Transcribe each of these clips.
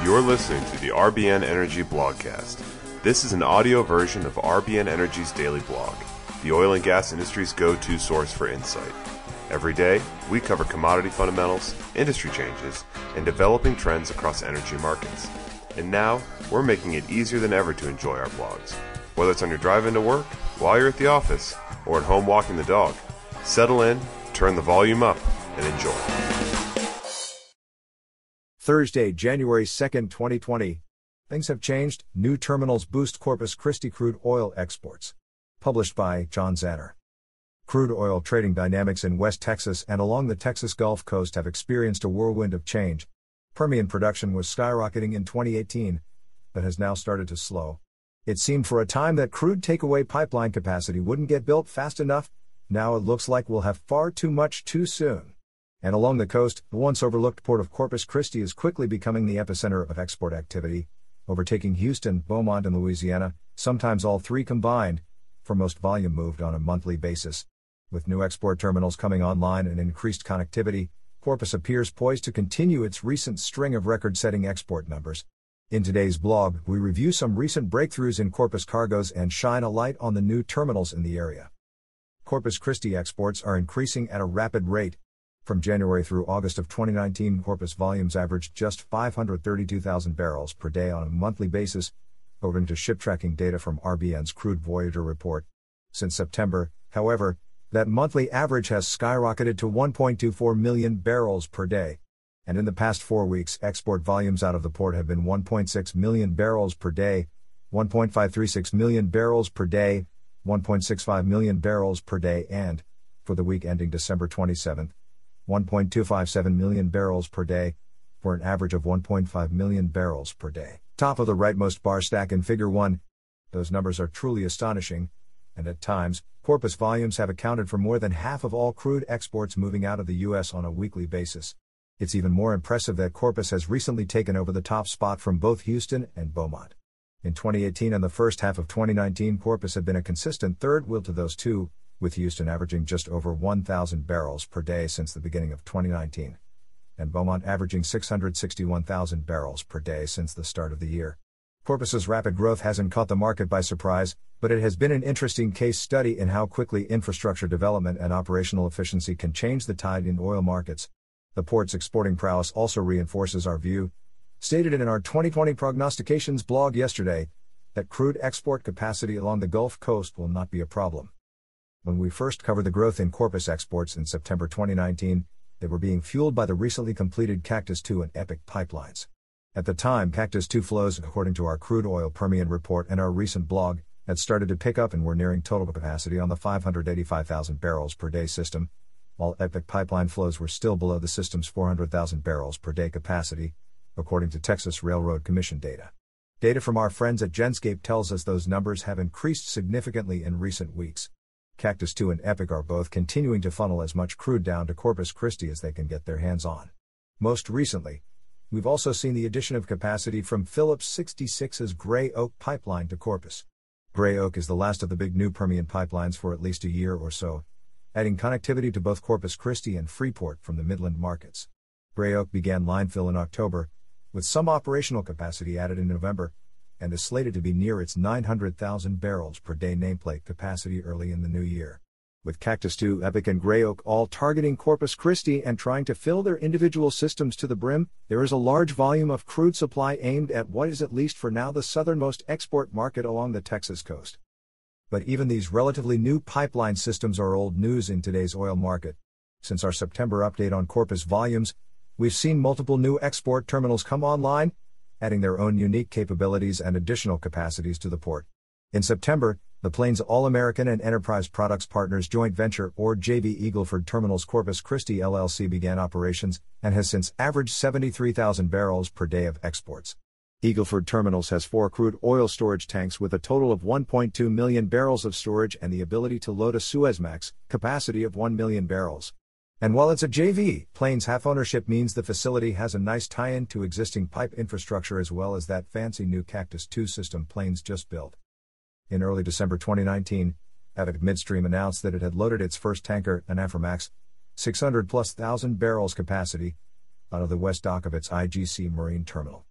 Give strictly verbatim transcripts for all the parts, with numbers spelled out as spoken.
You're listening to the R B N Energy Blogcast. This is an audio version of R B N Energy's daily blog, the oil and gas industry's go-to source for insight. Every day, we cover commodity fundamentals, industry changes, and developing trends across energy markets. And now, we're making it easier than ever to enjoy our blogs. Whether it's on your drive into work, while you're at the office, or at home walking the dog, settle in, turn the volume up, and enjoy. Thursday, January second, twenty twenty. Things have changed. New terminals boost Corpus Christi crude oil exports. Published by John Zanner. Crude oil trading dynamics in West Texas and along the Texas Gulf Coast have experienced a whirlwind of change. Permian production was skyrocketing in twenty eighteen, but has now started to slow. It seemed for a time that crude takeaway pipeline capacity wouldn't get built fast enough. Now it looks like we'll have far too much too soon. And along the coast, the once overlooked port of Corpus Christi is quickly becoming the epicenter of export activity, overtaking Houston, Beaumont, and Louisiana, sometimes all three combined, for most volume moved on a monthly basis. With new export terminals coming online and increased connectivity, Corpus appears poised to continue its recent string of record-setting export numbers. In today's blog, we review some recent breakthroughs in Corpus cargoes and shine a light on the new terminals in the area. Corpus Christi exports are increasing at a rapid rate. From January through August of twenty nineteen, Corpus volumes averaged just five hundred thirty-two thousand barrels per day on a monthly basis, according to ship tracking data from R B N's Crude Voyager report. Since September, however, that monthly average has skyrocketed to one point two four million barrels per day. And in the past four weeks, export volumes out of the port have been one point six million barrels per day, one point five three six million barrels per day, one point six five million barrels per day, and, for the week ending December twenty-seventh, one point two five seven million barrels per day, for an average of one point five million barrels per day. Top of the rightmost bar stack in Figure one. Those numbers are truly astonishing, and at times, Corpus volumes have accounted for more than half of all crude exports moving out of the U S on a weekly basis. It's even more impressive that Corpus has recently taken over the top spot from both Houston and Beaumont. In twenty eighteen and the first half of twenty nineteen, Corpus had been a consistent third wheel to those two, with Houston averaging just over one thousand barrels per day since the beginning of twenty nineteen, and Beaumont averaging six hundred sixty-one thousand barrels per day since the start of the year. Corpus's rapid growth hasn't caught the market by surprise, but it has been an interesting case study in how quickly infrastructure development and operational efficiency can change the tide in oil markets. The port's exporting prowess also reinforces our view, stated in our twenty twenty prognostications blog yesterday, that crude export capacity along the Gulf Coast will not be a problem. When we first covered the growth in Corpus exports in September twenty nineteen, they were being fueled by the recently completed Cactus two and EPIC pipelines. At the time, Cactus two flows, according to our crude oil Permian report and our recent blog, had started to pick up and were nearing total capacity on the five hundred eighty-five thousand barrels per day system, while EPIC pipeline flows were still below the system's four hundred thousand barrels per day capacity, according to Texas Railroad Commission data. Data from our friends at Genscape tells us those numbers have increased significantly in recent weeks. Cactus two and EPIC are both continuing to funnel as much crude down to Corpus Christi as they can get their hands on. Most recently, we've also seen the addition of capacity from Phillips sixty-six's Gray Oak pipeline to Corpus. Gray Oak is the last of the big new Permian pipelines for at least a year or so, adding connectivity to both Corpus Christi and Freeport from the Midland markets. Gray Oak began line fill in October, with some operational capacity added in November, and is slated to be near its nine hundred thousand barrels per day nameplate capacity early in the new year. With Cactus two, EPIC and Gray Oak all targeting Corpus Christi and trying to fill their individual systems to the brim, there is a large volume of crude supply aimed at what is at least for now the southernmost export market along the Texas coast. But even these relatively new pipeline systems are old news in today's oil market. Since our September update on Corpus volumes, we've seen multiple new export terminals come online, adding their own unique capabilities and additional capacities to the port. In September, the Plains All-American and Enterprise Products Partners joint venture or J V Eagleford Terminals Corpus Christi L L C began operations and has since averaged seventy-three thousand barrels per day of exports. Eagleford Terminals has four crude oil storage tanks with a total of one point two million barrels of storage and the ability to load a Suezmax, capacity of one million barrels. And while it's a J V, Plains half ownership means the facility has a nice tie-in to existing pipe infrastructure as well as that fancy new Cactus two system Plains just built. In early December twenty nineteen, EPIC Midstream announced that it had loaded its first tanker, an Aframax, six hundred plus thousand barrels capacity, out of the west dock of its I G C Marine Terminal.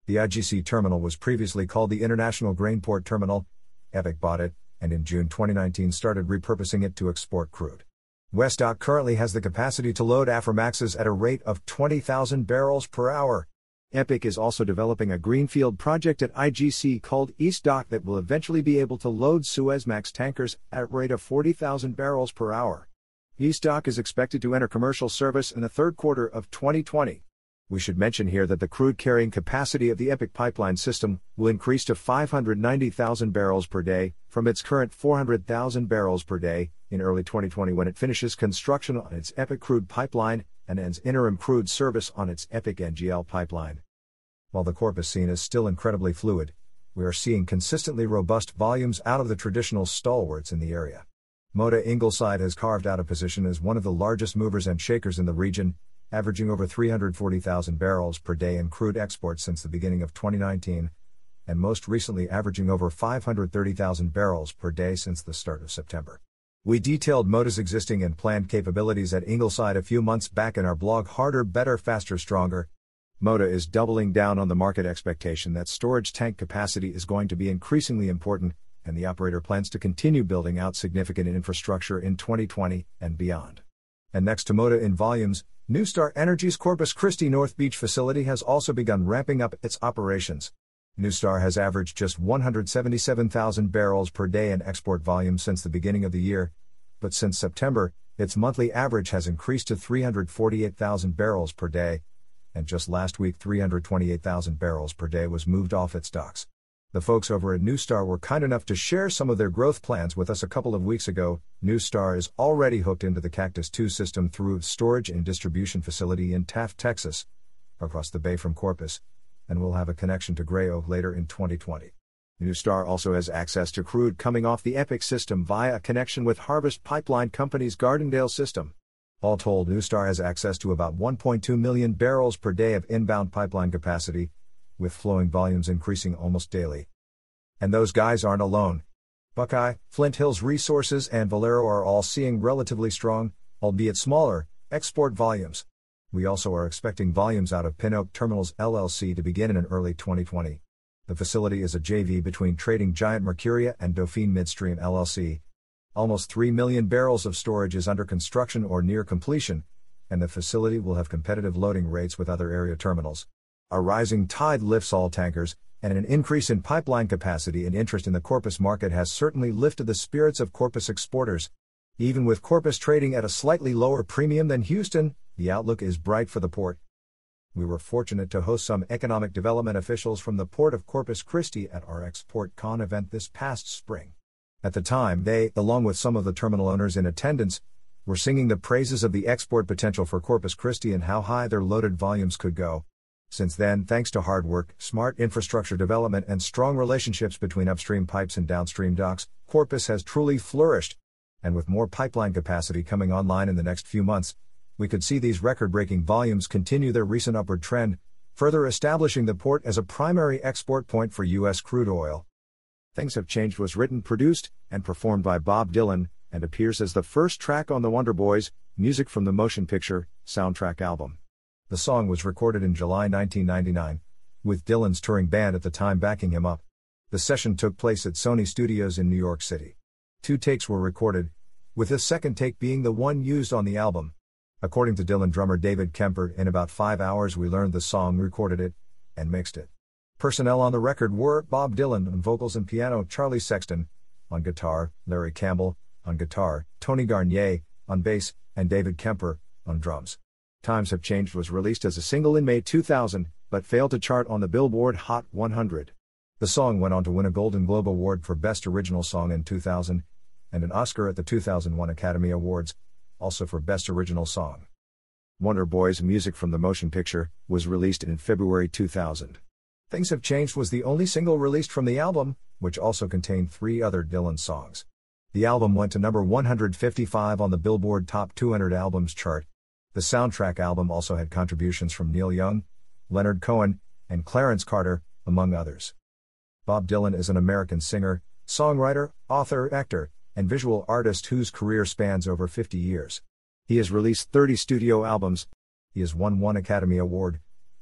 The I G C terminal was previously called the International Grain Port Terminal. Epic bought it, and in June twenty nineteen started repurposing it to export crude. Westdock currently has the capacity to load Aframaxes at a rate of twenty thousand barrels per hour. Epic is also developing a greenfield project at I G C called Eastdock that will eventually be able to load Suezmax tankers at a rate of forty thousand barrels per hour. Eastdock is expected to enter commercial service in the third quarter of twenty twenty. We should mention here that the crude carrying capacity of the Epic pipeline system will increase to five hundred ninety thousand barrels per day, from its current four hundred thousand barrels per day, in early twenty twenty when it finishes construction on its Epic crude pipeline and ends interim crude service on its Epic N G L pipeline. While the Corpus scene is still incredibly fluid, we are seeing consistently robust volumes out of the traditional stalwarts in the area. Moda Ingleside has carved out a position as one of the largest movers and shakers in the region, averaging over three hundred forty thousand barrels per day in crude exports since the beginning of twenty nineteen, and most recently averaging over five hundred thirty thousand barrels per day since the start of September. We detailed Moda's existing and planned capabilities at Ingleside a few months back in our blog Harder, Better, Faster, Stronger. Moda is doubling down on the market expectation that storage tank capacity is going to be increasingly important, and the operator plans to continue building out significant infrastructure in twenty twenty and beyond. And next to Moda in volumes, NuStar Energy's Corpus Christi North Beach facility has also begun ramping up its operations. NuStar has averaged just one hundred seventy-seven thousand barrels per day in export volume since the beginning of the year, but since September, its monthly average has increased to three hundred forty-eight thousand barrels per day, and just last week three hundred twenty-eight thousand barrels per day was moved off its docks. The folks over at NuStar were kind enough to share some of their growth plans with us a couple of weeks ago. NuStar is already hooked into the Cactus two system through its storage and distribution facility in Taft, Texas, across the bay from Corpus, and will have a connection to Gray Oak later in twenty twenty. NuStar also has access to crude coming off the Epic system via a connection with Harvest Pipeline Company's Gardendale system. All told, NuStar has access to about one point two million barrels per day of inbound pipeline capacity, with flowing volumes increasing almost daily. And those guys aren't alone. Buckeye, Flint Hills Resources and Valero are all seeing relatively strong, albeit smaller, export volumes. We also are expecting volumes out of Pin Oak Terminals L L C to begin in early twenty twenty. The facility is a J V between trading giant Mercuria and Dauphine Midstream L L C. Almost three million barrels of storage is under construction or near completion, and the facility will have competitive loading rates with other area terminals. A rising tide lifts all tankers, and an increase in pipeline capacity and interest in the Corpus market has certainly lifted the spirits of Corpus exporters. Even with Corpus trading at a slightly lower premium than Houston, the outlook is bright for the port. We were fortunate to host some economic development officials from the port of Corpus Christi at our ExportCon event this past spring. At the time, they, along with some of the terminal owners in attendance, were singing the praises of the export potential for Corpus Christi and how high their loaded volumes could go. Since then, thanks to hard work, smart infrastructure development, and strong relationships between upstream pipes and downstream docks, Corpus has truly flourished. And with more pipeline capacity coming online in the next few months, we could see these record-breaking volumes continue their recent upward trend, further establishing the port as a primary export point for U S crude oil. Things Have Changed was written, produced, and performed by Bob Dylan, and appears as the first track on the Wonder Boys, Music from the Motion Picture soundtrack album. The song was recorded in July nineteen ninety-nine, with Dylan's touring band at the time backing him up. The session took place at Sony Studios in New York City. Two takes were recorded, with the second take being the one used on the album. According to Dylan drummer David Kemper, in about five hours we learned the song, recorded it, and mixed it. Personnel on the record were Bob Dylan on vocals and piano, Charlie Sexton on guitar, Larry Campbell on guitar, Tony Garnier on bass, and David Kemper on drums. Times Have Changed was released as a single in May two thousand, but failed to chart on the Billboard Hot one hundred. The song went on to win a Golden Globe Award for Best Original Song in two thousand, and an Oscar at the two thousand one Academy Awards, also for Best Original Song. Wonder Boys, Music from the Motion Picture was released in February two thousand. Things Have Changed was the only single released from the album, which also contained three other Dylan songs. The album went to number one hundred fifty-five on the Billboard Top two hundred Albums chart. The soundtrack album also had contributions from Neil Young, Leonard Cohen, and Clarence Carter, among others. Bob Dylan is an American singer, songwriter, author, actor, and visual artist whose career spans over fifty years. He has released thirty studio albums. He has won one Academy Award,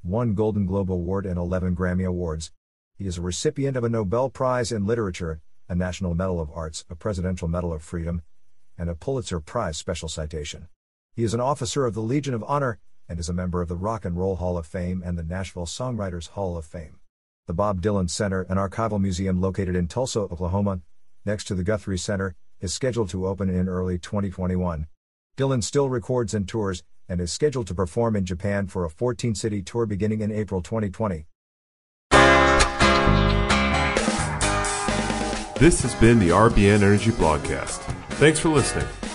one Golden Globe Award and eleven Grammy Awards. He is a recipient of a Nobel Prize in Literature, a National Medal of Arts, a Presidential Medal of Freedom, and a Pulitzer Prize Special Citation. He is an officer of the Legion of Honor, and is a member of the Rock and Roll Hall of Fame and the Nashville Songwriters Hall of Fame. The Bob Dylan Center, an archival museum located in Tulsa, Oklahoma, next to the Guthrie Center, is scheduled to open in early twenty twenty-one. Dylan still records and tours, and is scheduled to perform in Japan for a fourteen-city tour beginning in April twenty twenty. This has been the R B N Energy Blogcast. Thanks for listening.